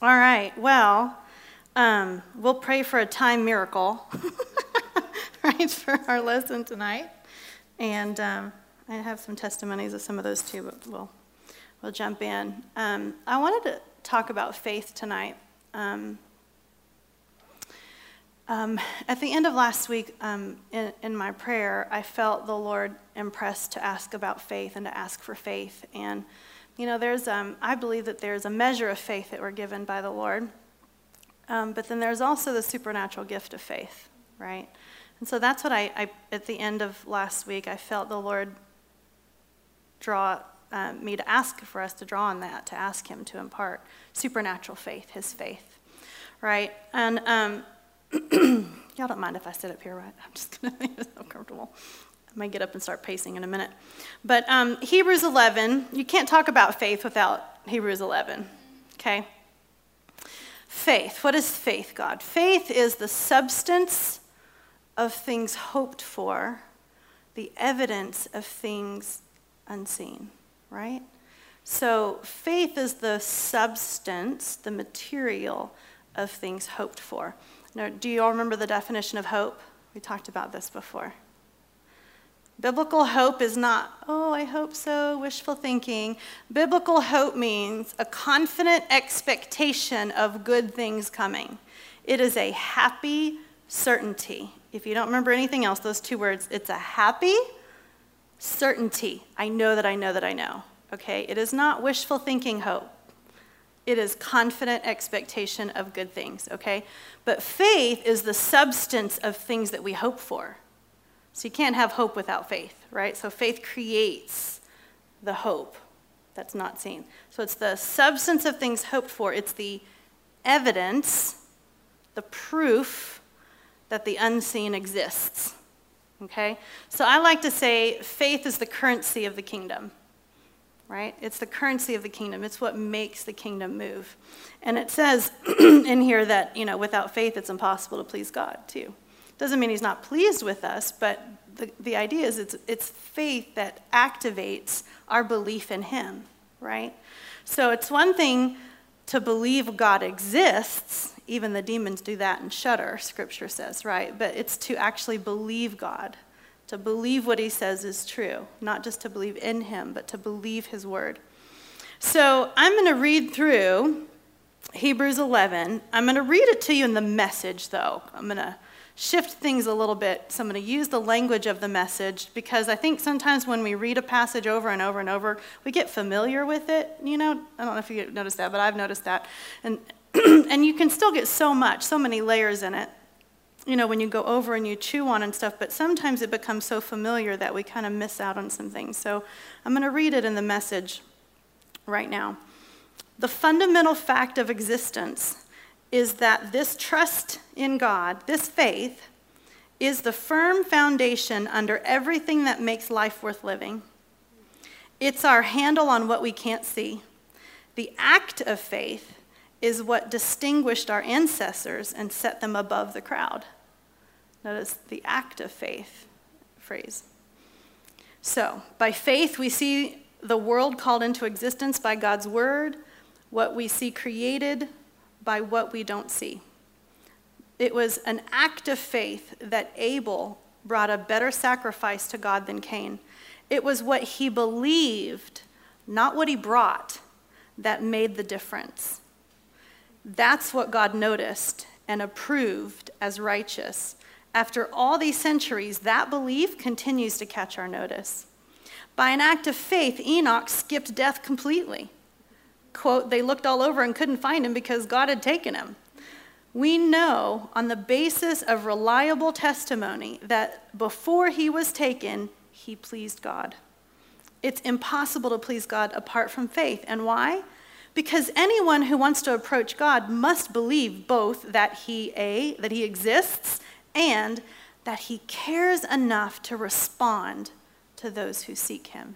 All right, well, we'll pray for a time miracle, right, for our lesson tonight. And I have some testimonies of some of those too, but we'll jump in. I wanted to talk about faith tonight. At the end of last week, in my prayer, I felt the Lord impressed to ask about faith and to ask for faith. And there's I believe that there's a measure of faith that we're given by the Lord, but then there's also the supernatural gift of faith, right? And so that's what I at the end of last week, I felt the Lord draw me to ask for us to draw on that, to ask Him to impart supernatural faith, His faith, right? And y'all don't mind if I sit up here, right? I'm just going to make myself comfortable. I might get up and start pacing in a minute. But Hebrews 11, you can't talk about faith without Hebrews 11, okay? Faith. What is faith, God? Faith is the substance of things hoped for, the evidence of things unseen, right? So faith is the substance, the material of things hoped for. Now, do you all remember the definition of hope? We talked about this before. Biblical hope is not, oh, I hope so, wishful thinking. Biblical hope means a confident expectation of good things coming. It is a happy certainty. If you don't remember anything else, those two words, it's a happy certainty. I know that I know that I know. Okay? It is not wishful thinking hope. It is confident expectation of good things, okay? But faith is the substance of things that we hope for. So you can't have hope without faith, right? So faith creates the hope that's not seen. So it's the substance of things hoped for. It's the evidence, the proof that the unseen exists, okay? So I like to say faith is the currency of the kingdom. Right? It's the currency of the kingdom. It's what makes the kingdom move. And it says in here that, without faith, it's impossible to please God, too. Doesn't mean He's not pleased with us, but the idea is it's faith that activates our belief in Him, right? So it's one thing to believe God exists. Even the demons do that and shudder, Scripture says, right? But it's to actually believe God. To believe what He says is true, not just to believe in Him, but to believe His word. So I'm going to read through Hebrews 11. I'm going to read it to you in the Message, though. I'm going to shift things a little bit. So I'm going to use the language of the Message, because I think sometimes when we read a passage over and over and over, we get familiar with it. I don't know if you noticed that, but I've noticed that. And and you can still get so many layers in it. When you go over and you chew on and stuff, but sometimes it becomes so familiar that we kind of miss out on some things. So I'm going to read it in the Message right now. The fundamental fact of existence is that this trust in God, this faith, is the firm foundation under everything that makes life worth living. It's our handle on what we can't see. The act of faith is what distinguished our ancestors and set them above the crowd. Notice the act of faith phrase. So, by faith, we see the world called into existence by God's word, what we see created by what we don't see. It was an act of faith that Abel brought a better sacrifice to God than Cain. It was what he believed, not what he brought, that made the difference. That's what God noticed and approved as righteous. After all these centuries, that belief continues to catch our notice. By an act of faith, Enoch skipped death completely. Quote, they looked all over and couldn't find him because God had taken him. We know on the basis of reliable testimony that before he was taken, he pleased God. It's impossible to please God apart from faith. And why? Because anyone who wants to approach God must believe both that he exists and that he cares enough to respond to those who seek him.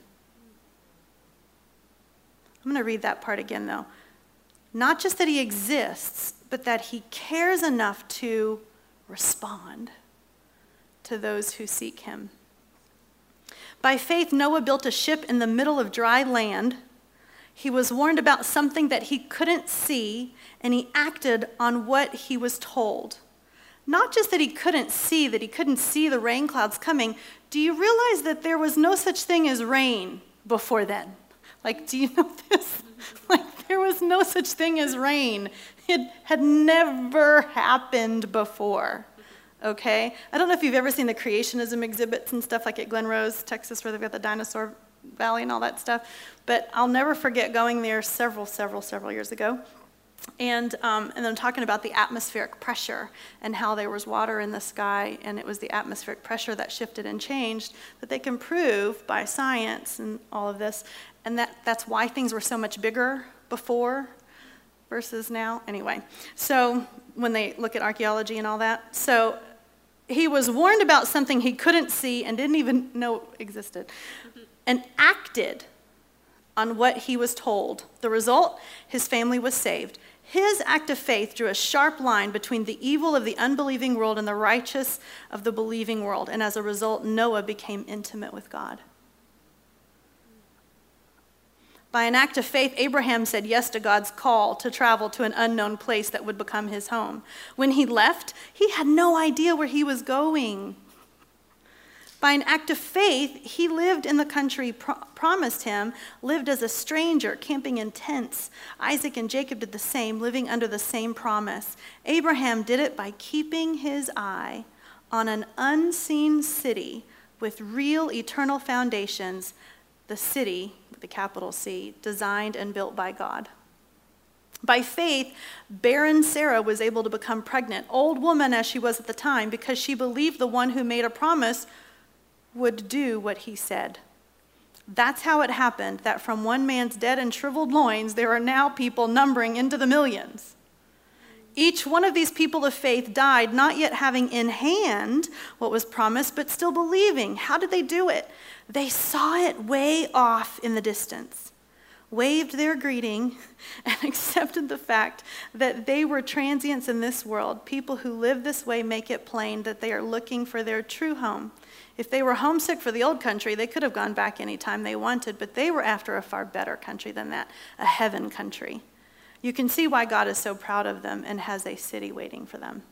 I'm going to read that part again, though. Not just that he exists, but that he cares enough to respond to those who seek him. By faith, Noah built a ship in the middle of dry land. He was warned about something that he couldn't see, and he acted on what he was told. Not just that he couldn't see the rain clouds coming. Do you realize that there was no such thing as rain before then? Like, do you know this? Like, there was no such thing as rain. It had never happened before, okay? I don't know if you've ever seen the creationism exhibits and stuff like at Glen Rose, Texas, where they've got the dinosaur valley and all that stuff. But I'll never forget going there several years ago. And then talking about the atmospheric pressure and how there was water in the sky, and it was the atmospheric pressure that shifted and changed, that they can prove by science and all of this. And that's why things were so much bigger before versus now. Anyway, so when they look at archaeology and all that. So he was warned about something he couldn't see and didn't even know existed, and acted on what he was told. The result, his family was saved. His act of faith drew a sharp line between the evil of the unbelieving world and the righteous of the believing world. And as a result, Noah became intimate with God. By an act of faith, Abraham said yes to God's call to travel to an unknown place that would become his home. When he left, he had no idea where he was going. By an act of faith, he lived in the country promised him, lived as a stranger, camping in tents. Isaac and Jacob did the same, living under the same promise. Abraham did it by keeping his eye on an unseen city with real eternal foundations, the city, with the capital C, designed and built by God. By faith, barren Sarah was able to become pregnant, old woman as she was at the time, because she believed the one who made a promise would do what he said. That's how it happened, that from one man's dead and shriveled loins, there are now people numbering into the millions. Each one of these people of faith died, not yet having in hand what was promised, but still believing. How did they do it? They saw it way off in the distance, waved their greeting, and accepted the fact that they were transients in this world. People who live this way make it plain that they are looking for their true home. If they were homesick for the old country, they could have gone back anytime they wanted, but they were after a far better country than that, a heaven country. You can see why God is so proud of them and has a city waiting for them.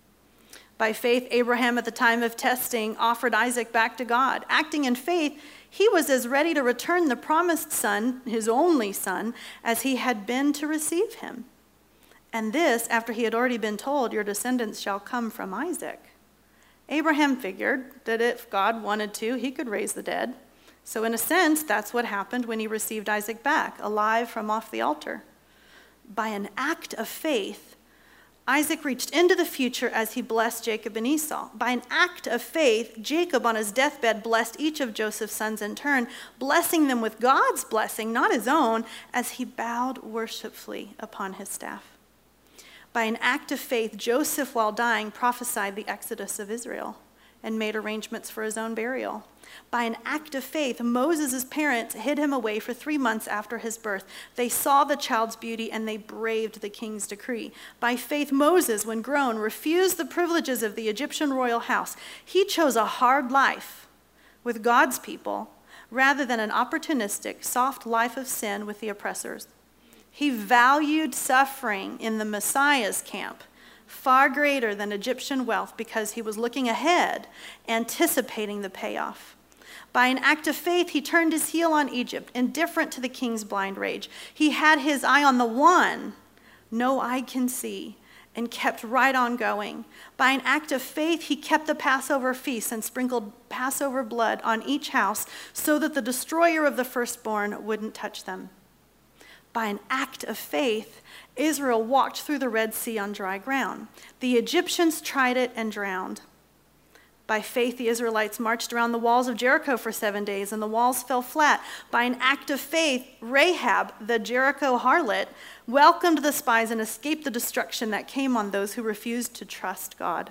By faith, Abraham, at the time of testing, offered Isaac back to God. Acting in faith, he was as ready to return the promised son, his only son, as he had been to receive him. And this, after he had already been told, your descendants shall come from Isaac. Abraham figured that if God wanted to, he could raise the dead. So in a sense, that's what happened when he received Isaac back, alive from off the altar. By an act of faith, Isaac reached into the future as he blessed Jacob and Esau. By an act of faith, Jacob on his deathbed blessed each of Joseph's sons in turn, blessing them with God's blessing, not his own, as he bowed worshipfully upon his staff. By an act of faith, Joseph, while dying, prophesied the exodus of Israel and made arrangements for his own burial. By an act of faith, Moses' parents hid him away for 3 months after his birth. They saw the child's beauty and they braved the king's decree. By faith, Moses, when grown, refused the privileges of the Egyptian royal house. He chose a hard life with God's people rather than an opportunistic, soft life of sin with the oppressors. He valued suffering in the Messiah's camp far greater than Egyptian wealth because he was looking ahead, anticipating the payoff. By an act of faith, he turned his heel on Egypt, indifferent to the king's blind rage. He had his eye on the one no eye can see, and kept right on going. By an act of faith, he kept the Passover feast and sprinkled Passover blood on each house so that the destroyer of the firstborn wouldn't touch them. By an act of faith, Israel walked through the Red Sea on dry ground. The Egyptians tried it and drowned. By faith, the Israelites marched around the walls of Jericho for 7 days, and the walls fell flat. By an act of faith, Rahab, the Jericho harlot, welcomed the spies and escaped the destruction that came on those who refused to trust God.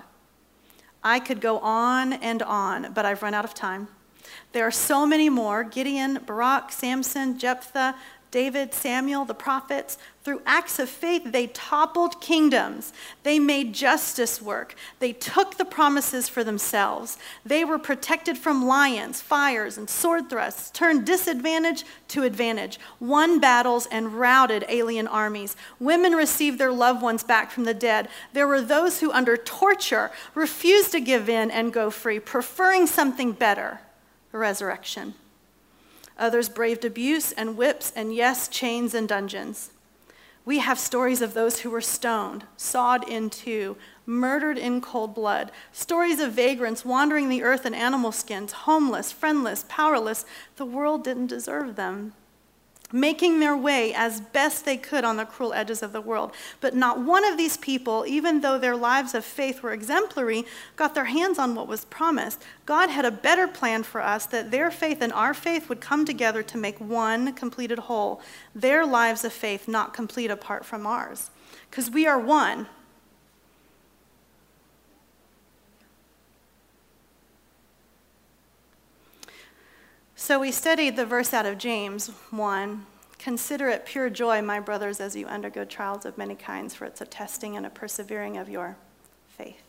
I could go on, but I've run out of time. There are so many more: Gideon, Barak, Samson, Jephthah, David, Samuel, the prophets. Through acts of faith, they toppled kingdoms. They made justice work. They took the promises for themselves. They were protected from lions, fires, and sword thrusts, turned disadvantage to advantage, won battles, and routed alien armies. Women received their loved ones back from the dead. There were those who, under torture, refused to give in and go free, preferring something better, the resurrection. Others braved abuse and whips and, yes, chains and dungeons. We have stories of those who were stoned, sawed in two, murdered in cold blood. Stories of vagrants wandering the earth in animal skins, homeless, friendless, powerless. The world didn't deserve them. Making their way as best they could on the cruel edges of the world. But not one of these people, even though their lives of faith were exemplary, got their hands on what was promised. God had a better plan for us, that their faith and our faith would come together to make one completed whole. Their lives of faith not complete apart from ours. Because we are one. So we studied the verse out of James 1. Consider it pure joy, my brothers, as you undergo trials of many kinds, for it's a testing and a persevering of your faith.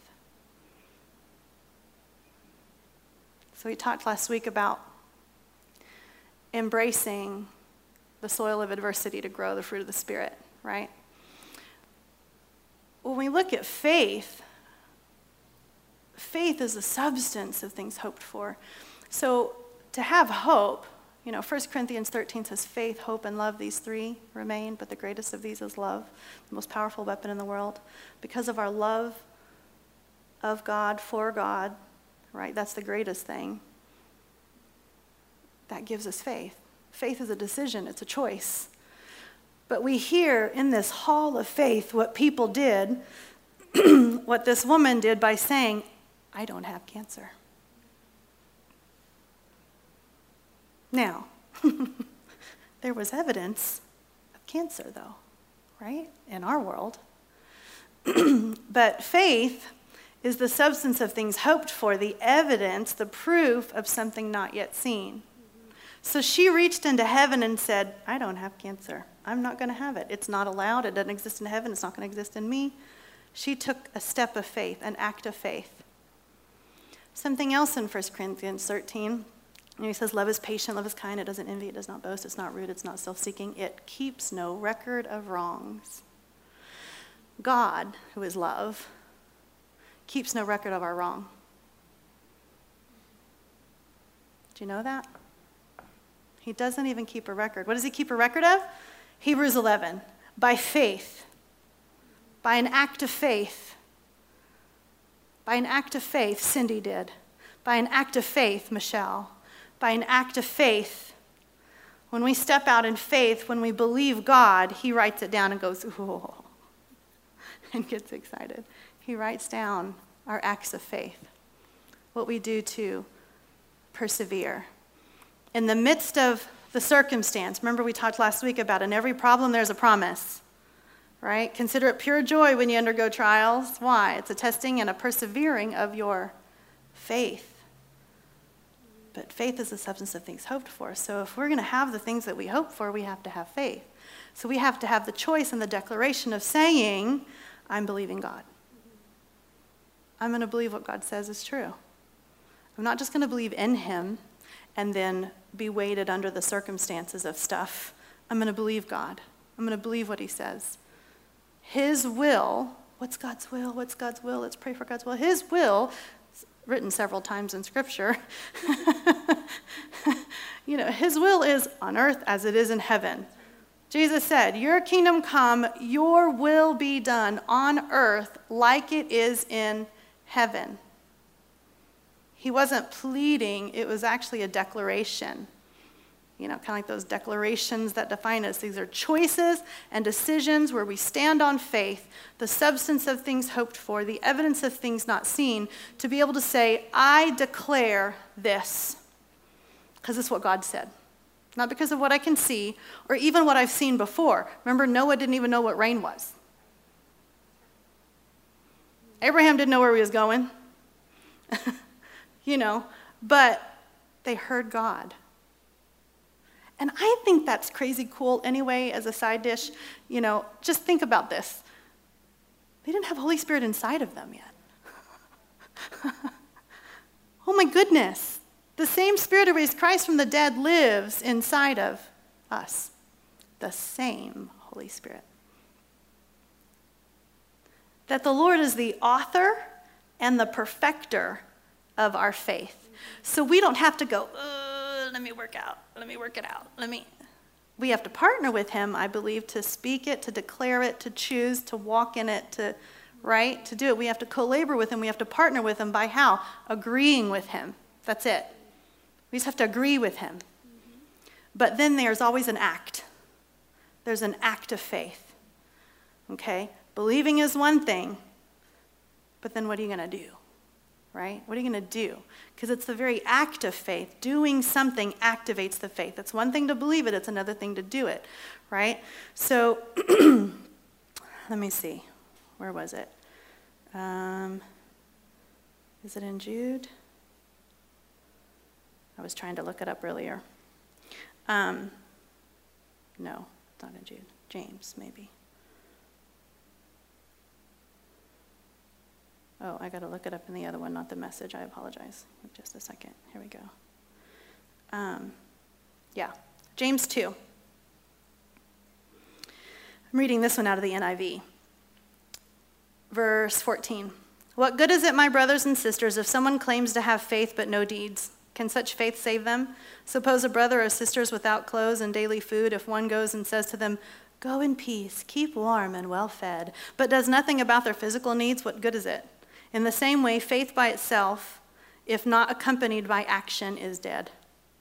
So we talked last week about embracing the soil of adversity to grow the fruit of the Spirit, right? When we look at faith, faith is the substance of things hoped for. So to have hope, 1 Corinthians 13 says faith, hope, and love, these three remain, but the greatest of these is love, the most powerful weapon in the world. Because of our love of God, for God, right, that's the greatest thing. That gives us faith. Faith is a decision, it's a choice. But we hear in this hall of faith what people did, what this woman did by saying, I don't have cancer. Now, there was evidence of cancer, though, right, in our world. But faith is the substance of things hoped for, the evidence, the proof of something not yet seen. So she reached into heaven and said, I don't have cancer. I'm not going to have it. It's not allowed. It doesn't exist in heaven. It's not going to exist in me. She took a step of faith, an act of faith. Something else in 1 Corinthians 13. He says, love is patient, love is kind, it doesn't envy, it does not boast, it's not rude, it's not self-seeking, it keeps no record of wrongs. God, who is love, keeps no record of our wrong. Do you know that? He doesn't even keep a record. What does he keep a record of? Hebrews 11, by faith, by an act of faith. By an act of faith, Cindy did. By an act of faith, Michelle. By an act of faith, when we step out in faith, when we believe God, he writes it down and goes, ooh, and gets excited. He writes down our acts of faith, what we do to persevere. In the midst of the circumstance, remember we talked last week about in every problem there's a promise, right? Consider it pure joy when you undergo trials. Why? It's a testing and a persevering of your faith. But faith is the substance of things hoped for. So if we're going to have the things that we hope for, we have to have faith. So we have to have the choice and the declaration of saying, I'm believing God. I'm going to believe what God says is true. I'm not just going to believe in him and then be weighted under the circumstances of stuff. I'm going to believe God. I'm going to believe what he says. His will, what's God's will? What's God's will? Let's pray for God's will. His will, written several times in Scripture. His will is on earth as it is in heaven. Jesus said, your kingdom come, your will be done on earth like it is in heaven. He wasn't pleading, it was actually a declaration. Kind of like those declarations that define us. These are choices and decisions where we stand on faith, the substance of things hoped for, the evidence of things not seen, to be able to say, I declare this, because it's what God said. Not because of what I can see or even what I've seen before. Remember, Noah didn't even know what rain was. Abraham didn't know where he was going. But they heard God. And I think that's crazy cool anyway as a side dish. Just think about this. They didn't have Holy Spirit inside of them yet. Oh my goodness. The same Spirit who raised Christ from the dead lives inside of us. The same Holy Spirit. That the Lord is the author and the perfecter of our faith. So we don't have to go, let me work it out. We have to partner with him, I believe, to speak it, to declare it, to choose, to walk in it, to do it. We have to co-labor with him. We have to partner with him by how? Agreeing with him. That's it. We just have to agree with him. But then there's always an act. There's an act of faith. Okay? Believing is one thing, but then what are you going to do? Right? What are you going to do? Because it's the very act of faith. Doing something activates the faith. It's one thing to believe it. It's another thing to do it. Right? So, let me see. Where was it? Is it in Jude? I was trying to look it up earlier. No, it's not in Jude. James, maybe. Oh, I got to look it up in the other one, not the Message. I apologize. Just a second. Here we go. James 2. I'm reading this one out of the NIV. Verse 14. What good is it, my brothers and sisters, if someone claims to have faith but no deeds? Can such faith save them? Suppose a brother or sister is without clothes and daily food. If one goes and says to them, go in peace, keep warm and well fed, but does nothing about their physical needs, what good is it? In the same way, faith by itself, if not accompanied by action, is dead.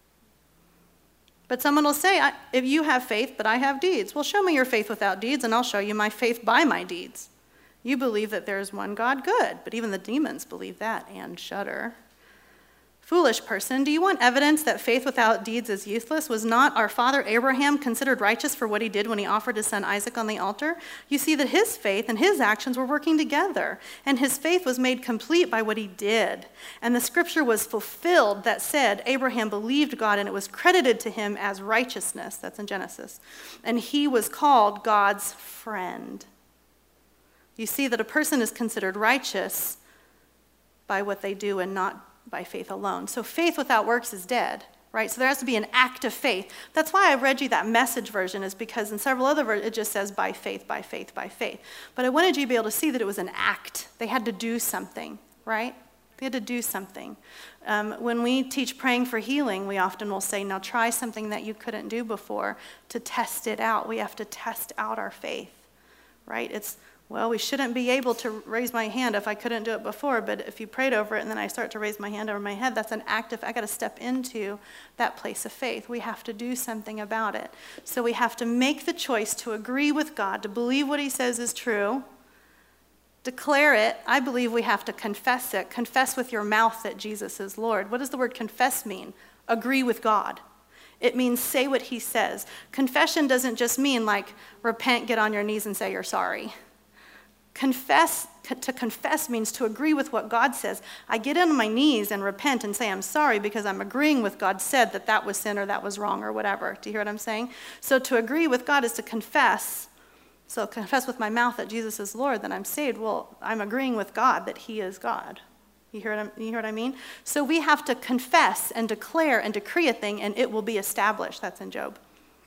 But someone will say, if you have faith, but I have deeds. Well, show me your faith without deeds, and I'll show you my faith by my deeds. You believe that there is one God, good, but even the demons believe that and shudder. Foolish person, do you want evidence that faith without deeds is useless? Was not our father Abraham considered righteous for what he did when he offered his son Isaac on the altar? You see that his faith and his actions were working together, and his faith was made complete by what he did. And the scripture was fulfilled that said, Abraham believed God, and it was credited to him as righteousness. That's in Genesis. And he was called God's friend. You see that a person is considered righteous by what they do and not by faith alone. So faith without works is dead, right? So there has to be an act of faith. That's why I read you that Message version, is because in several other versions it just says by faith, by faith, by faith. But I wanted you to be able to see that it was an act. They had to do something, right? They had to do something. When we teach praying for healing, we often will say, now try something that you couldn't do before to test it out. We have to test out our faith, right? Well, we shouldn't be able to raise my hand if I couldn't do it before, but if you prayed over it and then I start to raise my hand over my head, that's an act of, I got to step into that place of faith. We have to do something about it. So we have to make the choice to agree with God, to believe what he says is true, declare it. I believe we have to confess it. Confess with your mouth that Jesus is Lord. What does the word confess mean? Agree with God. It means say what he says. Confession doesn't just mean like repent, get on your knees and say you're sorry. To confess means to agree with what God says. I get on my knees and repent and say I'm sorry because I'm agreeing with God said that was sin or that was wrong or whatever. Do you hear what I'm saying? So to agree with God is to confess. So confess with my mouth that Jesus is Lord, then I'm saved. Well, I'm agreeing with God that he is God. You hear what I mean? So we have to confess and declare and decree a thing and it will be established. That's in Job.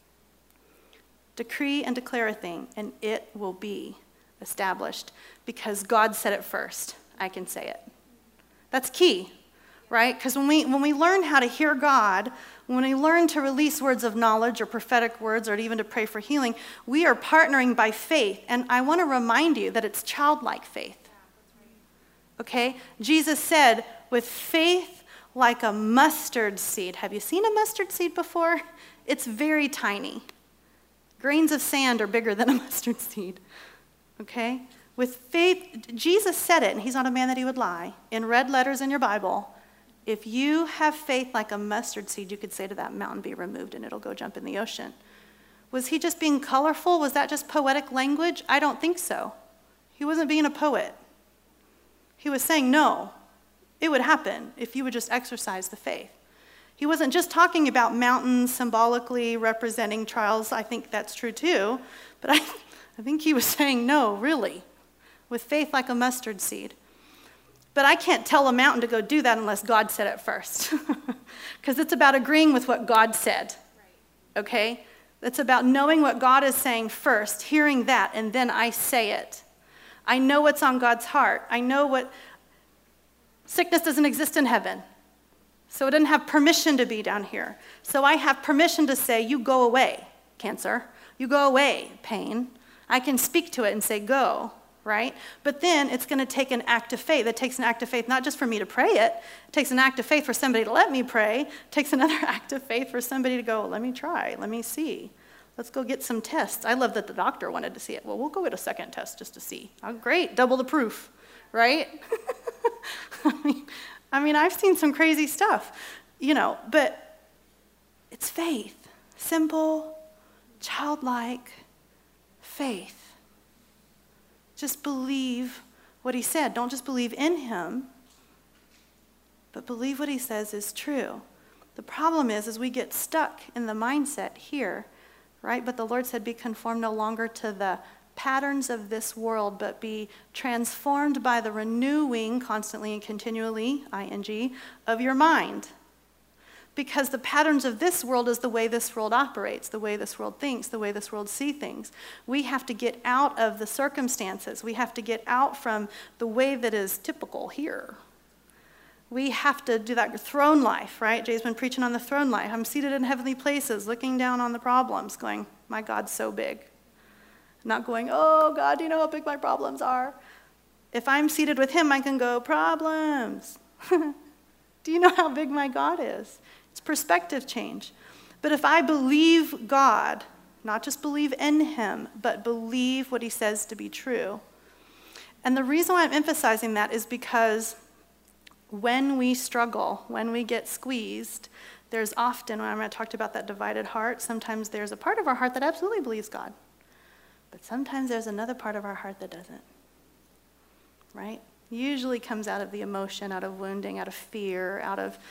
Decree and declare a thing and it will be established because God said it first. I can say it. That's key, right? Because when we learn how to hear God, when we learn to release words of knowledge or prophetic words or even to pray for healing, we are partnering by faith. And I want to remind you that it's childlike faith. Okay? Jesus said, with faith like a mustard seed. Have you seen a mustard seed before? It's very tiny. Grains of sand are bigger than a mustard seed. Okay? With faith, Jesus said it, and he's not a man that he would lie. In red letters in your Bible, if you have faith like a mustard seed, you could say to that mountain, be removed, and it'll go jump in the ocean. Was he just being colorful? Was that just poetic language? I don't think so. He wasn't being a poet. He was saying, no, it would happen if you would just exercise the faith. He wasn't just talking about mountains symbolically representing trials. I think that's true too. But I think he was saying, no, really, with faith like a mustard seed. But I can't tell a mountain to go do that unless God said it first. Because it's about agreeing with what God said. Okay? It's about knowing what God is saying first, hearing that, and then I say it. I know what's on God's heart. I know what... Sickness doesn't exist in heaven. So it doesn't have permission to be down here. So I have permission to say, you go away, cancer. You go away, pain. I can speak to it and say, go, right? But then it's going to take an act of faith. It takes an act of faith not just for me to pray it. It takes an act of faith for somebody to let me pray. It takes another act of faith for somebody to go, let me try, let me see. Let's go get some tests. I love that the doctor wanted to see it. Well, we'll go get a second test just to see. Oh, great, double the proof, right? I mean, I've seen some crazy stuff, but it's faith. Simple, childlike faith. Just believe what he said. Don't just believe in him, but believe what he says is true. The problem is we get stuck in the mindset here, right? But the Lord said, be conformed no longer to the patterns of this world, but be transformed by the renewing constantly and continually, ing, of your mind. Because the patterns of this world is the way this world operates, the way this world thinks, the way this world sees things. We have to get out of the circumstances. We have to get out from the way that is typical here. We have to do that throne life, right? Jay's been preaching on the throne life. I'm seated in heavenly places, looking down on the problems, going, my God's so big. Not going, oh, God, do you know how big my problems are? If I'm seated with him, I can go, problems. Do you know how big my God is? It's perspective change. But if I believe God, not just believe in him, but believe what he says to be true. And the reason why I'm emphasizing that is because when we struggle, when we get squeezed, there's often, when I talked about that divided heart, sometimes there's a part of our heart that absolutely believes God. But sometimes there's another part of our heart that doesn't, right? Usually comes out of the emotion, out of wounding, out of fear, out of,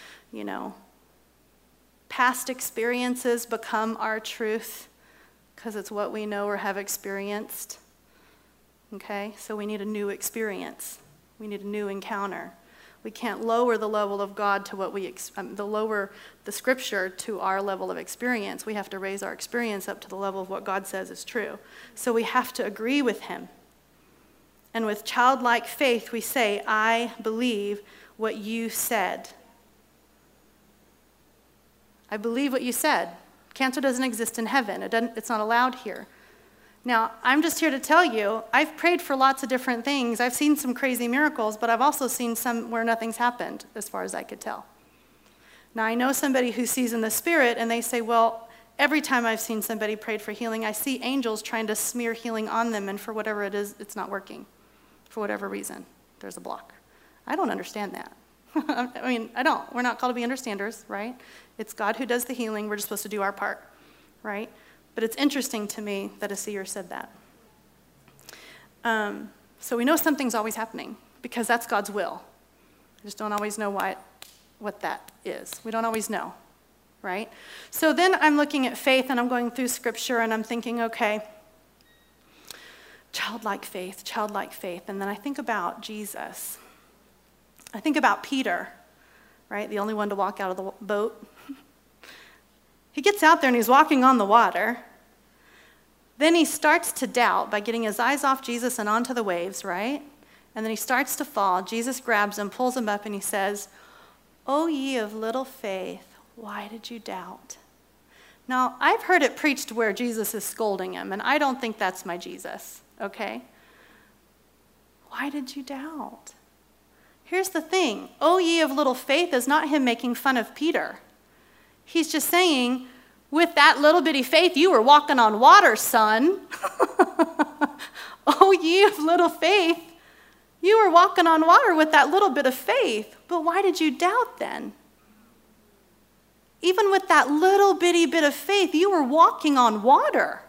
past experiences become our truth because it's what we know or have experienced, okay? So we need a new experience. We need a new encounter. We can't lower the level of God to what lower the scripture to our level of experience. We have to raise our experience up to the level of what God says is true. So we have to agree with him. And with childlike faith, we say, I believe what you said. I believe what you said. Cancer doesn't exist in heaven. It's not allowed here. Now, I'm just here to tell you, I've prayed for lots of different things. I've seen some crazy miracles, but I've also seen some where nothing's happened, as far as I could tell. Now, I know somebody who sees in the spirit, and they say, well, every time I've seen somebody prayed for healing, I see angels trying to smear healing on them, and for whatever it is, it's not working. For whatever reason, there's a block. I don't understand that. I don't. We're not called to be understanders, right? It's God who does the healing. We're just supposed to do our part, right? But it's interesting to me that a seer said that. So we know something's always happening because that's God's will. I just don't always know what that is. We don't always know, right? So then I'm looking at faith and I'm going through scripture and I'm thinking, okay, childlike faith. And then I think about Jesus. I think about Peter, right? The only one to walk out of the boat. He gets out there and he's walking on the water. Then he starts to doubt by getting his eyes off Jesus and onto the waves, right? And then he starts to fall. Jesus grabs him, pulls him up, and he says, "O ye of little faith, why did you doubt?" Now, I've heard it preached where Jesus is scolding him, and I don't think that's my Jesus, okay? Why did you doubt? Here's the thing. "O ye of little faith" is not him making fun of Peter. He's just saying, with that little bitty faith, you were walking on water, son. "Oh, ye of little faith, you were walking on water with that little bit of faith. But why did you doubt then? Even with that little bitty bit of faith, you were walking on water."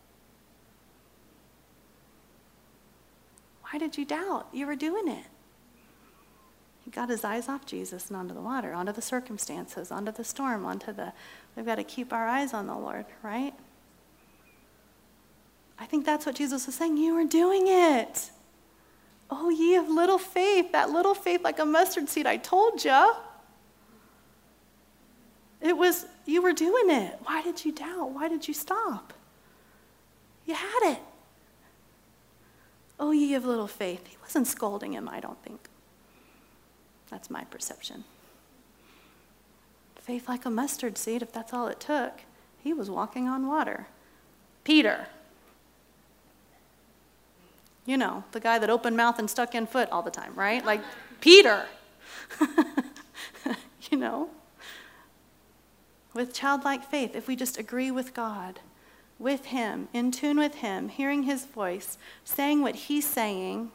Why did you doubt? You were doing it. He got his eyes off Jesus and onto the water, onto the circumstances, onto the storm, we've got to keep our eyes on the Lord, right? I think that's what Jesus was saying. You are doing it. Oh, ye of little faith, that little faith like a mustard seed, I told you. You were doing it. Why did you doubt? Why did you stop? You had it. Oh, ye of little faith. He wasn't scolding him, I don't think. That's my perception. Faith like a mustard seed, if that's all it took. He was walking on water. Peter. You know, the guy that opened mouth and stuck in foot all the time, right? Like Peter. You know? With childlike faith, if we just agree with God, with him, in tune with him, hearing his voice, saying what he's saying,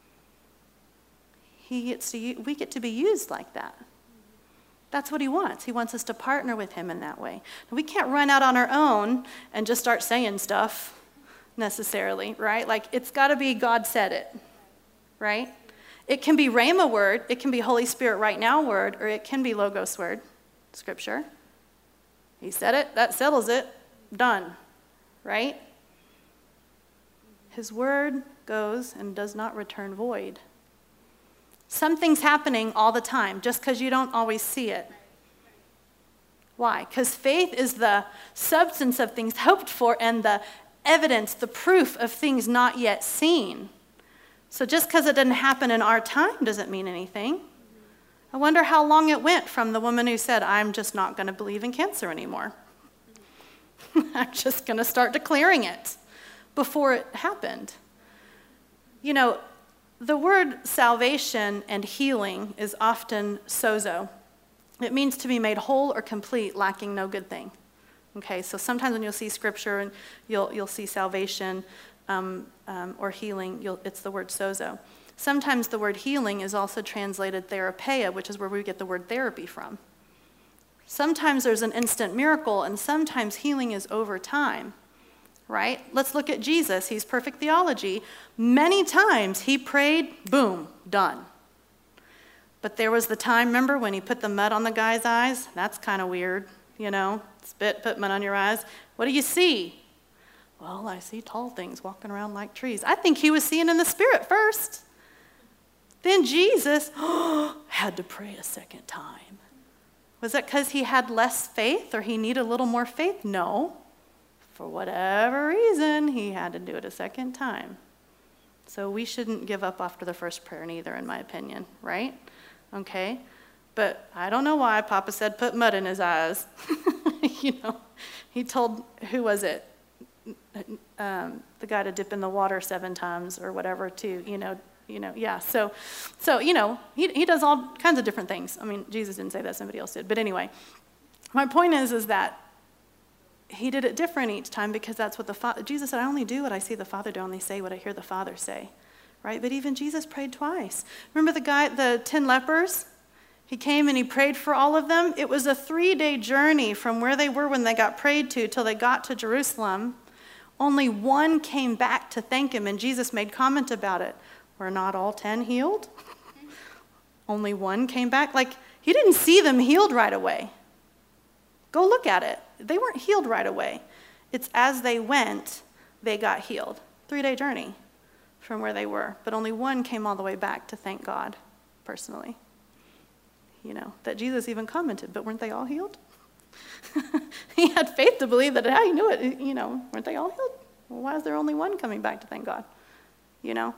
we get to be used like that. That's what he wants. He wants us to partner with him in that way. Now, we can't run out on our own and just start saying stuff necessarily, right? Like, it's got to be God said it, right? It can be Rhema word, it can be Holy Spirit right now word, or it can be Logos word, scripture. He said it, that settles it, done, right? His word goes and does not return void. Something's happening all the time, just because you don't always see it. Why? Because faith is the substance of things hoped for and the evidence, the proof of things not yet seen. So just because it didn't happen in our time doesn't mean anything. I wonder how long it went from the woman who said, I'm just not going to believe in cancer anymore. I'm just going to start declaring it before it happened. You know, the word salvation and healing is often sozo. It means to be made whole or complete, lacking no good thing. Okay, so sometimes when you'll see scripture and you'll see salvation or healing, it's the word sozo. Sometimes the word healing is also translated therapeia, which is where we get the word therapy from. Sometimes there's an instant miracle, and sometimes healing is over time, right? Let's look at Jesus. He's perfect theology. Many times he prayed, boom, done. But there was the time, remember, when he put the mud on the guy's eyes? That's kind of weird, you know? Spit, put mud on your eyes. What do you see? Well, I see tall things walking around like trees. I think he was seeing in the spirit first. Then Jesus had to pray a second time. Was that because he had less faith or he needed a little more faith? No. For whatever reason, he had to do it a second time. So we shouldn't give up after the first prayer neither, in my opinion, right? Okay? But I don't know why Papa said put mud in his eyes. You know, he told, who was it? The guy to dip in the water 7 times or whatever to, yeah. So he does all kinds of different things. I mean, Jesus didn't say that, somebody else did. But anyway, my point is that he did it different each time because that's what the Father, Jesus said, I only do what I see the Father do, I only say what I hear the Father say, right? But even Jesus prayed twice. Remember the 10 lepers? He came and he prayed for all of them. It was a 3-day journey from where they were when they got prayed to till they got to Jerusalem. Only one came back to thank him, and Jesus made comment about it. Were not all 10 healed? Only one came back. Like, he didn't see them healed right away. Go look at it. They weren't healed right away. It's as they went, they got healed. 3-day journey from where they were. But only one came all the way back to thank God personally. You know, that Jesus even commented, but weren't they all healed? He had faith to believe that, he knew it. You know, weren't they all healed? Well, why is there only one coming back to thank God? You know?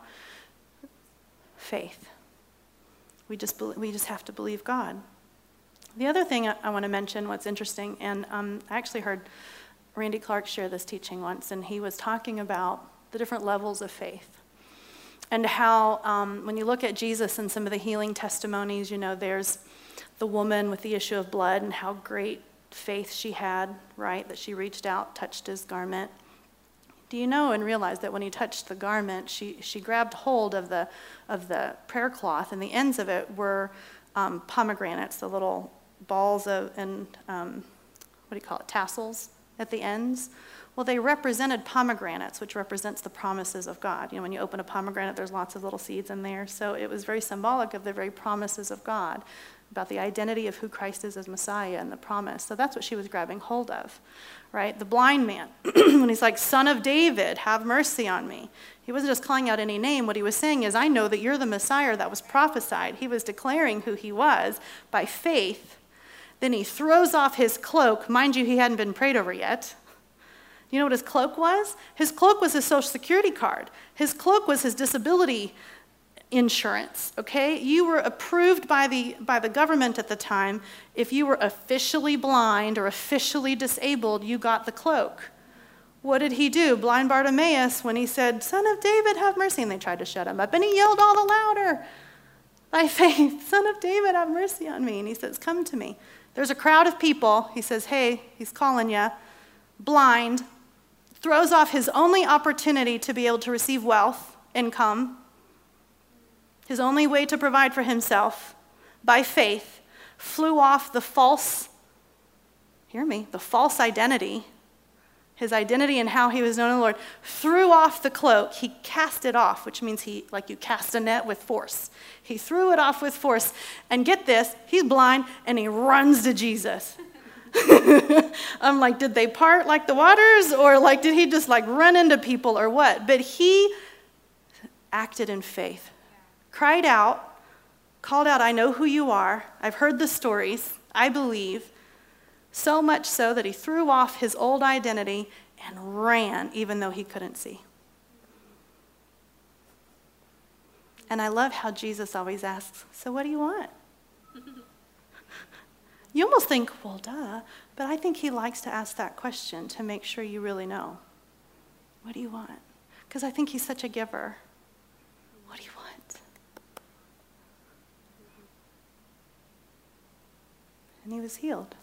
Faith. We just have to believe God. The other thing I want to mention, what's interesting, and I actually heard Randy Clark share this teaching once, and he was talking about the different levels of faith. And how when you look at Jesus and some of the healing testimonies, you know, there's the woman with the issue of blood and how great faith she had, right? That she reached out, touched his garment. Do you know and realize that when he touched the garment, she grabbed hold of the prayer cloth, and the ends of it were pomegranates, the little balls of, and what do you call it, tassels, at the ends? Well, they represented pomegranates, which represents the promises of God. You know, when you open a pomegranate, there's lots of little seeds in there. So it was very symbolic of the very promises of God, about the identity of who Christ is as Messiah and the promise. So that's what she was grabbing hold of, right? The blind man, when he's like, Son of David, have mercy on me. He wasn't just calling out any name. What he was saying is, I know that you're the Messiah that was prophesied. He was declaring who he was by faith. Then he throws off his cloak. Mind you, he hadn't been prayed over yet. You know what his cloak was? His cloak was his Social Security card. His cloak was his disability insurance, okay? You were approved by the government at the time. If you were officially blind or officially disabled, you got the cloak. What did he do? Blind Bartimaeus, when he said, Son of David, have mercy, and they tried to shut him up, and he yelled all the louder, by faith, Son of David, have mercy on me. And he says, come to me. There's a crowd of people. He says, hey, he's calling you. Blind, throws off his only opportunity to be able to receive wealth, income, his only way to provide for himself, by faith, flew off the false, the false identity, his identity and how he was known to the Lord, threw off the cloak. He cast it off, which means like you cast a net with force. He threw it off with force. And get this, he's blind and he runs to Jesus. I'm like, did they part like the waters, or like did he just like run into people or what? But he acted in faith, cried out, called out, I know who you are. I've heard the stories. I believe. So much so that he threw off his old identity and ran even though he couldn't see. And I love how Jesus always asks, so what do you want? You almost think, well, duh, but I think he likes to ask that question to make sure you really know. What do you want? Because I think he's such a giver. What do you want? And he was healed.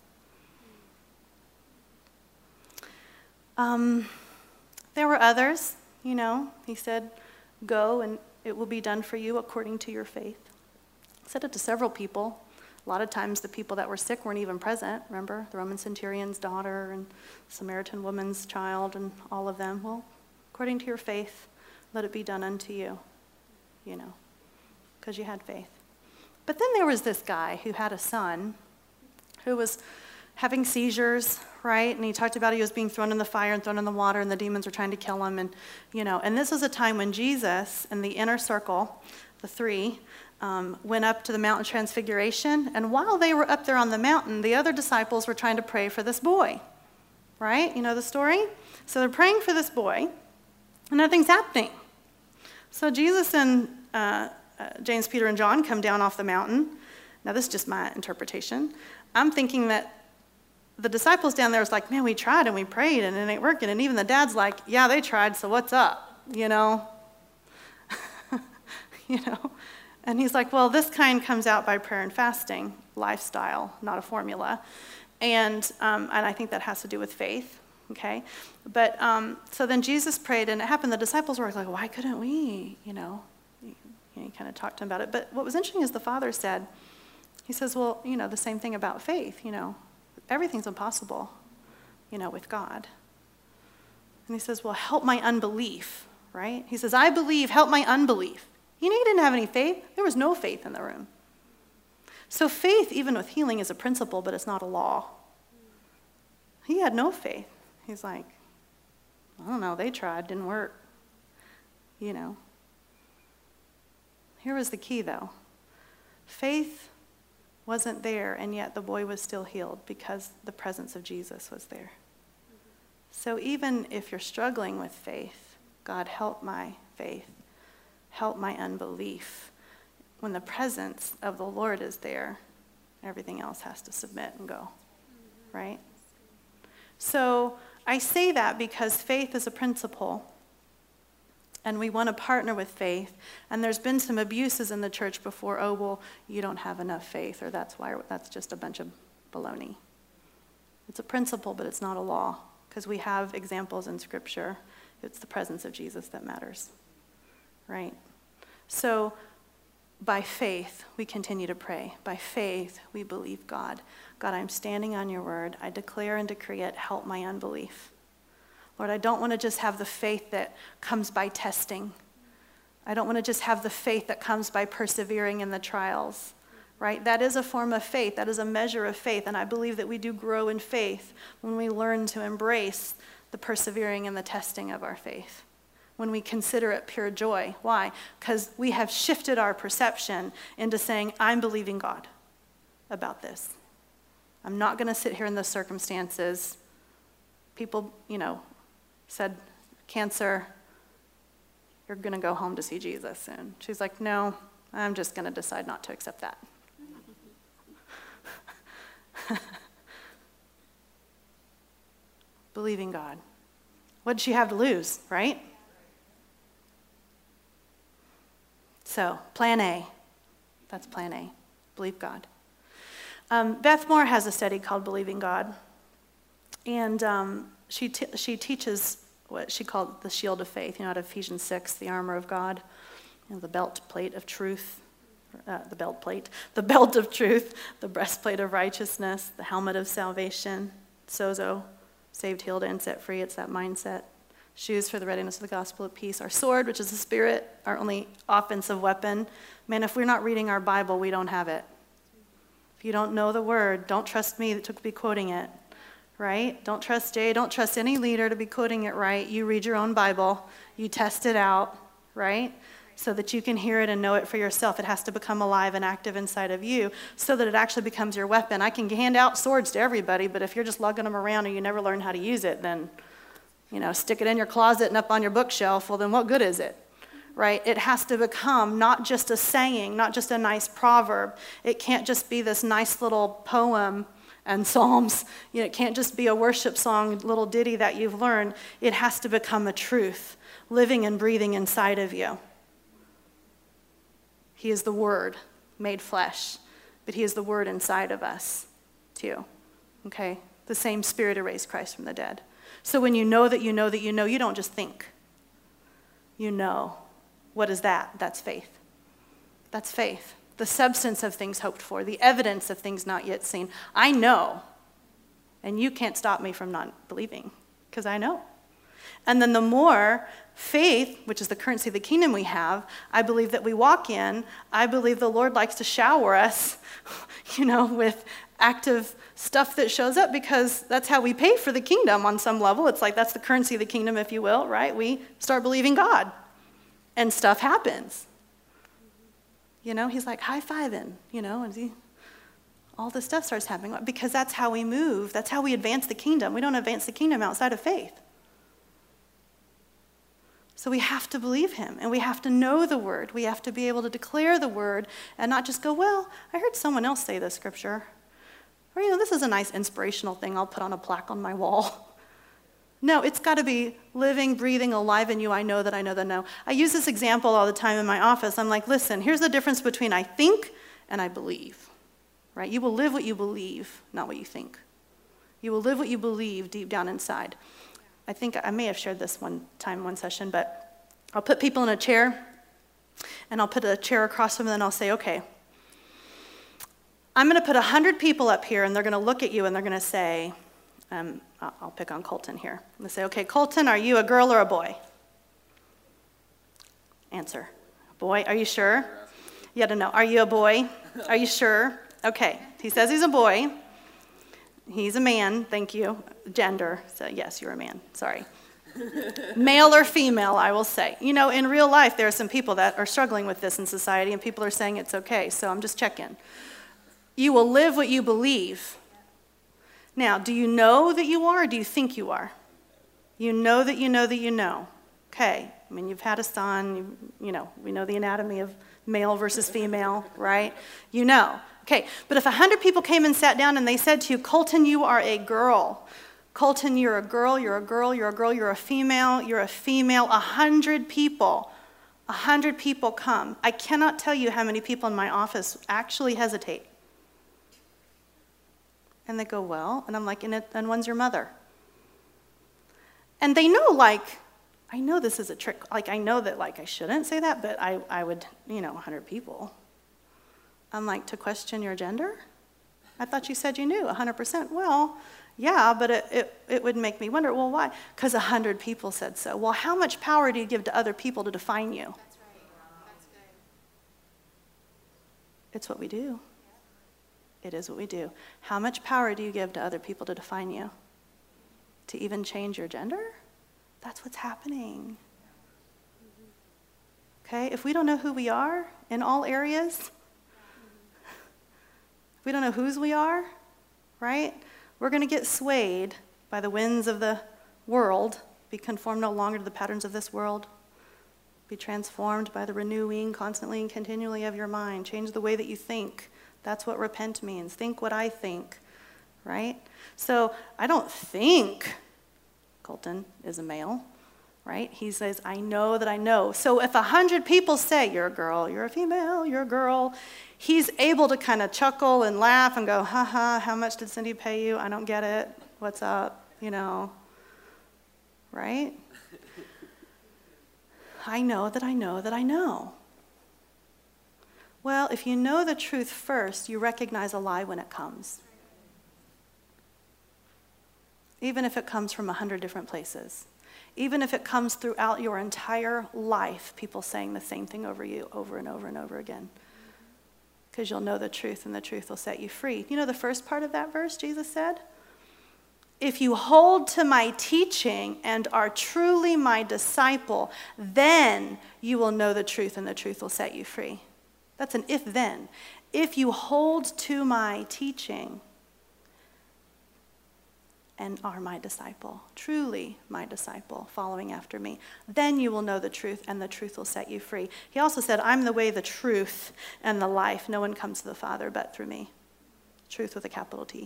There were others, he said, go and it will be done for you according to your faith. He said it to several people. A lot of times the people that were sick weren't even present, remember? The Roman centurion's daughter and Samaritan woman's child and all of them. Well, according to your faith, let it be done unto you, because you had faith. But then there was this guy who had a son who was having seizures, right? And he talked about he was being thrown in the fire and thrown in the water, and the demons were trying to kill him. And this was a time when Jesus and the inner circle, the three, went up to the Mount of Transfiguration. And while they were up there on the mountain, the other disciples were trying to pray for this boy, right? You know the story? So they're praying for this boy, and nothing's happening. So Jesus and James, Peter, and John come down off the mountain. Now, this is just my interpretation. I'm thinking that the disciples down there was like, man, we tried and we prayed and it ain't working. And even the dad's like, yeah, they tried, so what's up? And he's like, well, this kind comes out by prayer and fasting, lifestyle, not a formula. And I think that has to do with faith, okay? But so then Jesus prayed and it happened. The disciples were like, why couldn't we? He kind of talked to him about it. But what was interesting is the Father said, he says, well, the same thing about faith, everything's impossible, with God. And he says, well, help my unbelief, right? He says, I believe, help my unbelief. He didn't have any faith. There was no faith in the room. So faith, even with healing, is a principle, but it's not a law. He had no faith. He's like, I don't know, they tried, didn't work. Here was the key, though. Faith wasn't there, and yet the boy was still healed because the presence of Jesus was there. So even if you're struggling with faith, God, help my faith, help my unbelief. When the presence of the Lord is there, everything else has to submit and go, right? So I say that because faith is a principle, and we want to partner with faith. And there's been some abuses in the church before, oh, well, you don't have enough faith, or that's just a bunch of baloney. It's a principle, but it's not a law, because we have examples in Scripture. It's the presence of Jesus that matters, right? So by faith, we continue to pray. By faith, we believe God. God, I'm standing on your word. I declare and decree it. Help my unbelief. Lord, I don't want to just have the faith that comes by testing. I don't want to just have the faith that comes by persevering in the trials, right? That is a form of faith. That is a measure of faith. And I believe that we do grow in faith when we learn to embrace the persevering and the testing of our faith, when we consider it pure joy. Why? Because we have shifted our perception into saying, I'm believing God about this. I'm not going to sit here in the circumstances. People, said, cancer, you're going to go home to see Jesus soon. She's like, no, I'm just going to decide not to accept that. Believing God. What did she have to lose, right? So, plan A. That's plan A. Believe God. Beth Moore has a study called Believing God. And she teaches what she called the shield of faith, out of Ephesians 6, the armor of God, the belt plate of truth, the belt of truth, the breastplate of righteousness, the helmet of salvation, sozo, saved, healed, and set free. It's that mindset. Shoes for the readiness of the gospel of peace. Our sword, which is the Spirit, our only offensive weapon. Man, if we're not reading our Bible, we don't have it. If you don't know the word, don't trust me to be quoting it, right? Don't trust Jay. Don't trust any leader to be quoting it right. You read your own Bible. You test it out, right? So that you can hear it and know it for yourself. It has to become alive and active inside of you so that it actually becomes your weapon. I can hand out swords to everybody, but if you're just lugging them around and you never learn how to use it, then stick it in your closet and up on your bookshelf, well, then what good is it, right? It has to become not just a saying, not just a nice proverb. It can't just be this nice little poem and psalms. It can't just be a worship song, little ditty that you've learned. It has to become a truth, living and breathing inside of you. He is the Word made flesh, but he is the Word inside of us, too, okay? The same Spirit who raised Christ from the dead. So when you know that you know that you know, you don't just think. You know. What is that? That's faith. That's faith. The substance of things hoped for, the evidence of things not yet seen. I know, and you can't stop me from not believing, because I know. And then the more faith, which is the currency of the kingdom we have, I believe that we walk in. I believe the Lord likes to shower us, with active stuff that shows up, because that's how we pay for the kingdom on some level. It's like that's the currency of the kingdom, if you will, right? We start believing God, and stuff happens. He's like high-fiving, and all this stuff starts happening, because that's how we move. That's how we advance the kingdom. We don't advance the kingdom outside of faith. So we have to believe him, and we have to know the word. We have to be able to declare the word and not just go, well, I heard someone else say this scripture. Or, this is a nice inspirational thing I'll put on a plaque on my wall. No, it's got to be living, breathing, alive in you. I know that I know that I know. I use this example all the time in my office. I'm like, listen, here's the difference between I think and I believe, right? You will live what you believe, not what you think. You will live what you believe deep down inside. I think I may have shared this one session, but I'll put people in a chair, and I'll put a chair across from them, and I'll say, okay, I'm going to put 100 people up here, and they're going to look at you, and they're going to say, I'll pick on Colton here. I'm going to say, okay, Colton, are you a girl or a boy? Answer. Boy, are you sure? You got to know, are you a boy? Are you sure? Okay, he says he's a boy. He's a man, thank you. Gender, so yes, you're a man, sorry. Male or female, I will say. In real life, there are some people that are struggling with this in society, and people are saying it's okay, so I'm just checking. You will live what you believe. Now, do you know that you are, or do you think you are? You know that you know that you know. Okay, you've had a son, we know the anatomy of male versus female, right? You know. Okay, but if 100 people came and sat down and they said to you, Colton, you are a girl. Colton, you're a girl, you're a girl, you're a girl, you're a female, 100 people. 100 people come. I cannot tell you how many people in my office actually hesitate. And they go, well, and I'm like, and when's your mother? And they know, I know this is a trick. I know that, I shouldn't say that, but I would, 100 people. I'm like, to question your gender? I thought you said you knew 100%. Well, yeah, but it would make me wonder, well, why? Because 100 people said so. Well, how much power do you give to other people to define you? That's right. That's good. It's what we do. It is what we do. How much power do you give to other people to define you? To even change your gender? That's what's happening. Okay? If we don't know who we are in all areas, if we don't know whose we are, right? We're going to get swayed by the winds of the world, be conformed no longer to the patterns of this world, be transformed by the renewing constantly and continually of your mind. Change the way that you think. That's what repent means. Think what I think, right? So I don't think Colton is a male, right? He says, I know that I know. So if 100 people say, you're a girl, you're a female, you're a girl, he's able to kind of chuckle and laugh and go, ha, how much did Cindy pay you? I don't get it. What's up? Right? I know that I know that I know. Well, if you know the truth first, you recognize a lie when it comes. Even if it comes from 100 different places. Even if it comes throughout your entire life, people saying the same thing over you over and over and over again. Because you'll know the truth, and the truth will set you free. You know the first part of that verse, Jesus said? If you hold to my teaching and are truly my disciple, then you will know the truth, and the truth will set you free. That's an if-then. If you hold to my teaching and are my disciple, truly my disciple, following after me, then you will know the truth, and the truth will set you free. He also said, I'm the way, the truth, and the life. No one comes to the Father but through me. Truth with a capital T.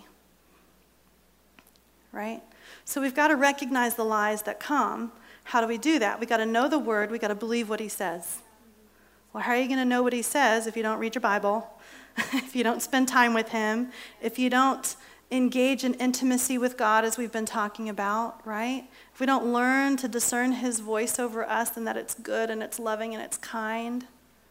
Right? So we've got to recognize the lies that come. How do we do that? We've got to know the word. We've got to believe what he says. Well, how are you going to know what he says if you don't read your Bible, if you don't spend time with him, if you don't engage in intimacy with God, as we've been talking about, right? If we don't learn to discern his voice over us and that it's good and it's loving and it's kind,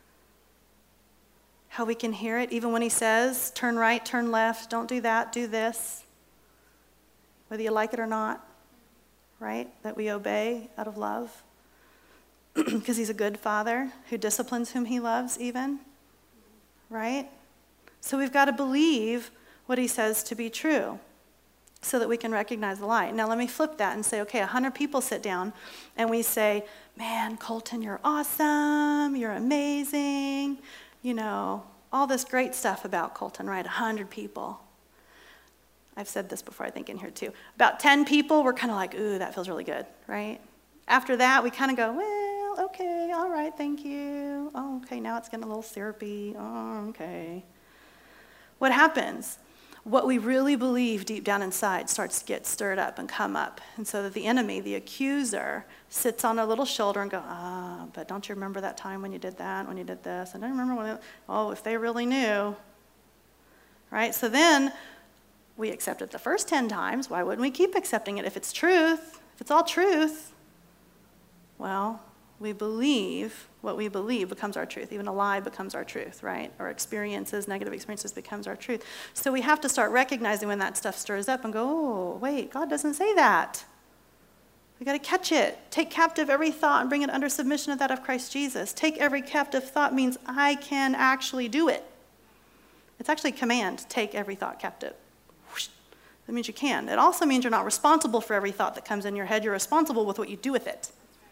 how we can hear it, even when he says, turn right, turn left, don't do that, do this, whether you like it or not, right? That we obey out of love. Because he's a good father who disciplines whom he loves even, right? So we've got to believe what he says to be true so that we can recognize the lie. Now let me flip that and say, okay, 100 people sit down and we say, man, Colton, you're awesome, you're amazing, all this great stuff about Colton, right? 100 people. I've said this before, I think, in here too. About 10 people, we're kind of like, ooh, that feels really good, right? After that, we kind of go, well, okay, all right, thank you. Oh, okay, now it's getting a little syrupy. Oh, okay. What happens? What we really believe deep down inside starts to get stirred up and come up. And so that the enemy, the accuser, sits on a little shoulder and go, but don't you remember that time when you did that, when you did this? I don't remember when, if they really knew. Right? So then we accept it the first 10 times. Why wouldn't we keep accepting it if it's truth? If it's all truth, well, we believe what we believe becomes our truth. Even a lie becomes our truth, right? Our experiences, negative experiences becomes our truth. So we have to start recognizing when that stuff stirs up and go, oh, wait, God doesn't say that. We got to catch it. Take captive every thought and bring it under submission of that of Christ Jesus. Take every captive thought means I can actually do it. It's actually a command, take every thought captive. That means you can. It also means you're not responsible for every thought that comes in your head. You're responsible with what you do with it.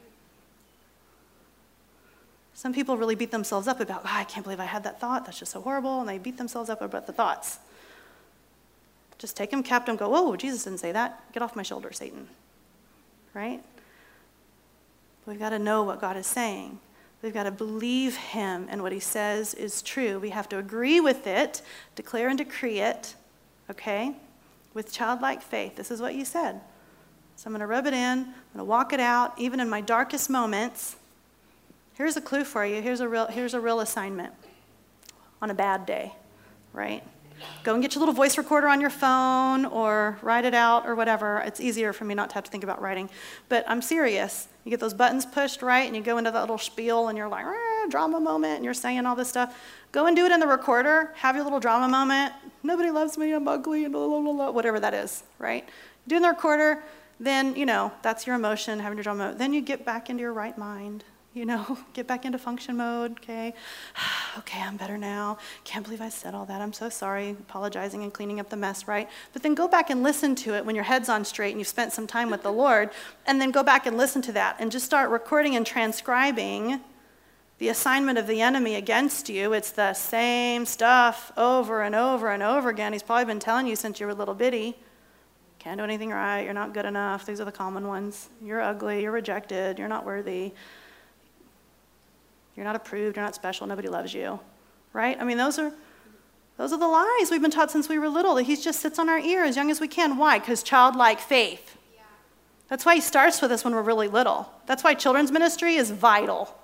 Some people really beat themselves up about, I can't believe I had that thought. That's just so horrible. And they beat themselves up about the thoughts. Just take them captive and go, whoa, Jesus didn't say that. Get off my shoulder, Satan. Right? We've got to know what God is saying. We've got to believe him and what he says is true. We have to agree with it, declare and decree it, okay? With childlike faith. This is what you said. So I'm going to rub it in. I'm going to walk it out, even in my darkest moments. Here's a clue for you. Here's a real assignment on a bad day, right? Go and get your little voice recorder on your phone or write it out or whatever. It's easier for me not to have to think about writing. But I'm serious. You get those buttons pushed right and you go into that little spiel and you're like, drama moment, and you're saying all this stuff. Go and do it in the recorder. Have your little drama moment. Nobody loves me, I'm ugly, and blah, blah, blah, blah, whatever that is, right? Do it in the recorder, then, that's your emotion, having your drama moment. Then you get back into your right mind, get back into function mode, okay? Okay, I'm better now. Can't believe I said all that. I'm so sorry, apologizing and cleaning up the mess, right? But then go back and listen to it when your head's on straight and you've spent some time with the Lord, and then go back and listen to that and just start recording and transcribing the assignment of the enemy against you. It's the same stuff over and over and over again. He's probably been telling you since you were little bitty. Can't do anything right. You're not good enough. These are the common ones. You're ugly. You're rejected. You're not worthy. You're not approved. You're not special. Nobody loves you. Right? I mean, those are the lies we've been taught since we were little, that he just sits on our ear as young as we can. Why? Because childlike faith. Yeah. That's why he starts with us when we're really little. That's why children's ministry is vital.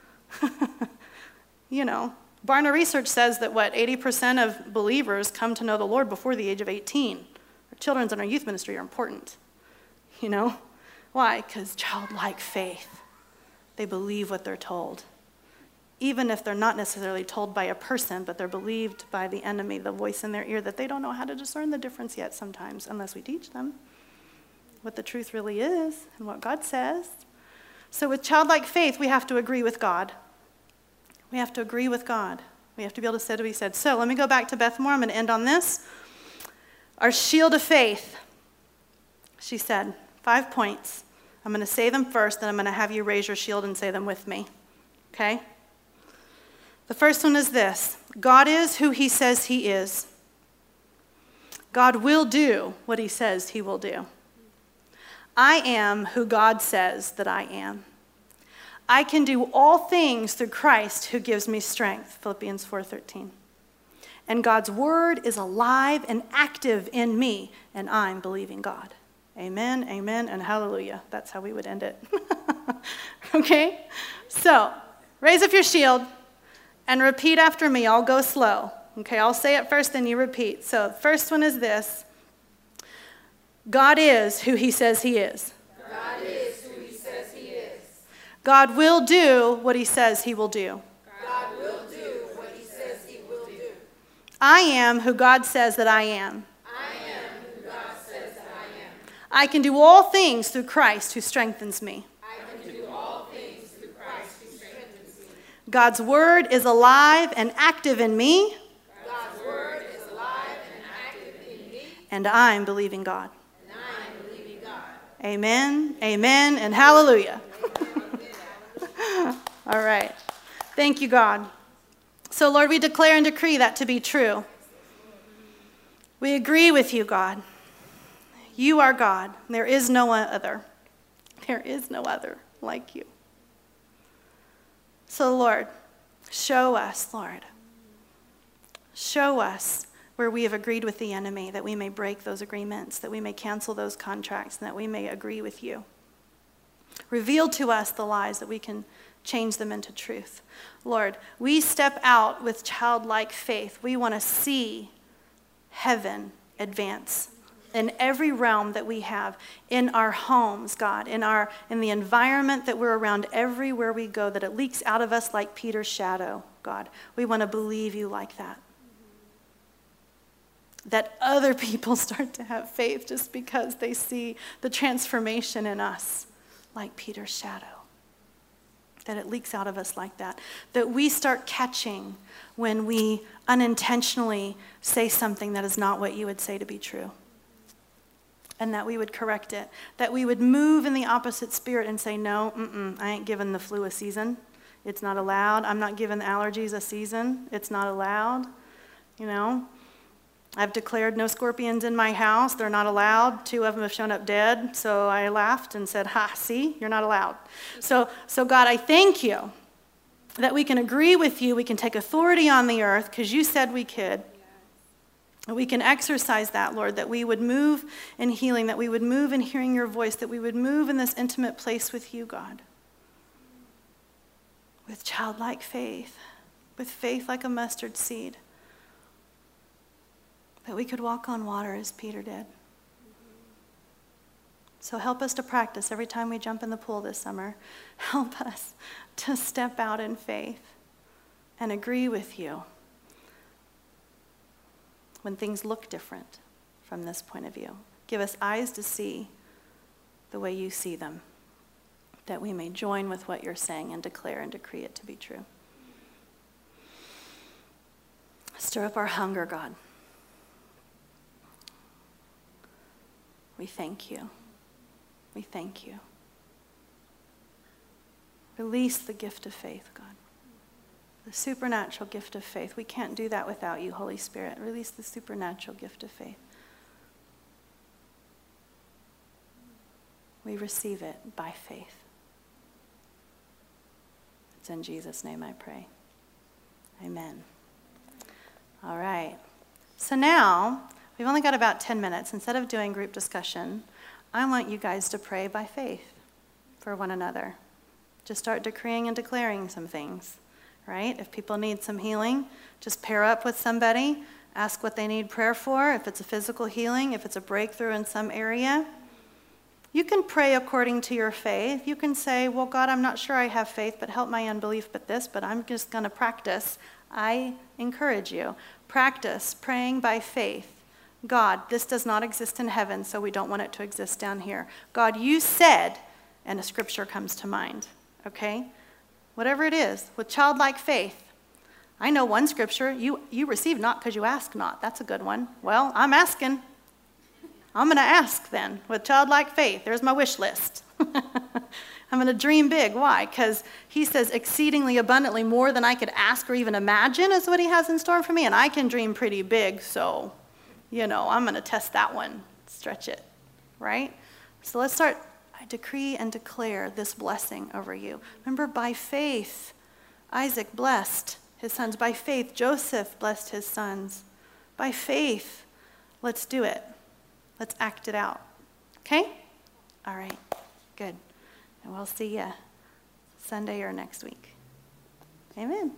Barna Research says that 80% of believers come to know the Lord before the age of 18. Our children's and our youth ministry are important. Why? Because childlike faith. They believe what they're told. Even if they're not necessarily told by a person, but they're believed by the enemy, the voice in their ear, that they don't know how to discern the difference yet sometimes, unless we teach them what the truth really is and what God says. So with childlike faith, we have to agree with God. We have to agree with God. We have to be able to say what he said. So let me go back to Beth Moore. I'm going to end on this. Our shield of faith, she said, 5 points. I'm going to say them first, then I'm going to have you raise your shield and say them with me. Okay? The first one is this. God is who he says he is. God will do what he says he will do. I am who God says that I am. I can do all things through Christ who gives me strength, Philippians 4:13. And God's word is alive and active in me, and I'm believing God. Amen, amen, and hallelujah. That's how we would end it. Okay? So, raise up your shield and repeat after me. I'll go slow. Okay, I'll say it first, then you repeat. So, the first one is this. God is who he says he is. God is who he says he is. God will do what he says he will do. God will do what he says he will do. I am who God says that I am. I am who God says that I am. I can do all things through Christ who strengthens me. I can do all things through Christ who strengthens me. God's word is alive and active in me. God's word is alive and active in me. And I'm believing God. And I'm believing God. Amen, amen, and hallelujah. All right. Thank you, God. So, Lord, we declare and decree that to be true. We agree with you, God. You are God. There is no other. There is no other like you. So, Lord, show us, Lord. Show us where we have agreed with the enemy, that we may break those agreements, that we may cancel those contracts, and that we may agree with you. Reveal to us the lies that we can change them into truth. Lord, we step out with childlike faith. We want to see heaven advance in every realm that we have, in our homes, God, in the environment that we're around, everywhere we go, that it leaks out of us like Peter's shadow, God. We want to believe you like that. That other people start to have faith just because they see the transformation in us like Peter's shadow. That it leaks out of us like that. That we start catching when we unintentionally say something that is not what you would say to be true. And that we would correct it. That we would move in the opposite spirit and say, no, I ain't giving the flu a season. It's not allowed. I'm not giving allergies a season. It's not allowed. I've declared no scorpions in my house. They're not allowed. 2 of them have shown up dead. So I laughed and said, see, you're not allowed. So God, I thank you that we can agree with you. We can take authority on the earth because you said we could. And we can exercise that, Lord, that we would move in healing, that we would move in hearing your voice, that we would move in this intimate place with you, God. With childlike faith, with faith like a mustard seed. That we could walk on water as Peter did. So help us to practice every time we jump in the pool this summer. Help us to step out in faith and agree with you when things look different from this point of view. Give us eyes to see the way you see them, that we may join with what you're saying and declare and decree it to be true. Stir up our hunger, God. We thank you. We thank you. Release the gift of faith, God. The supernatural gift of faith. We can't do that without you, Holy Spirit. Release the supernatural gift of faith. We receive it by faith. It's in Jesus' name I pray. Amen. All right. So now, we've only got about 10 minutes. Instead of doing group discussion, I want you guys to pray by faith for one another. Just start decreeing and declaring some things, right? If people need some healing, just pair up with somebody, ask what they need prayer for. If it's a physical healing, if it's a breakthrough in some area, you can pray according to your faith. You can say, well, God, I'm not sure I have faith, but help my unbelief but I'm just going to practice. I encourage you, practice praying by faith. God, this does not exist in heaven, so we don't want it to exist down here. God, you said, and a scripture comes to mind, okay? Whatever it is, with childlike faith. I know one scripture, you receive not because you ask not. That's a good one. Well, I'm asking. I'm going to ask then with childlike faith. There's my wish list. I'm going to dream big. Why? Because he says exceedingly abundantly more than I could ask or even imagine is what he has in store for me. And I can dream pretty big, so, I'm going to test that one, stretch it, right? So let's start. I decree and declare this blessing over you. Remember, by faith, Isaac blessed his sons. By faith, Joseph blessed his sons. By faith, let's do it. Let's act it out. Okay? All right. Good. And we'll see you Sunday or next week. Amen.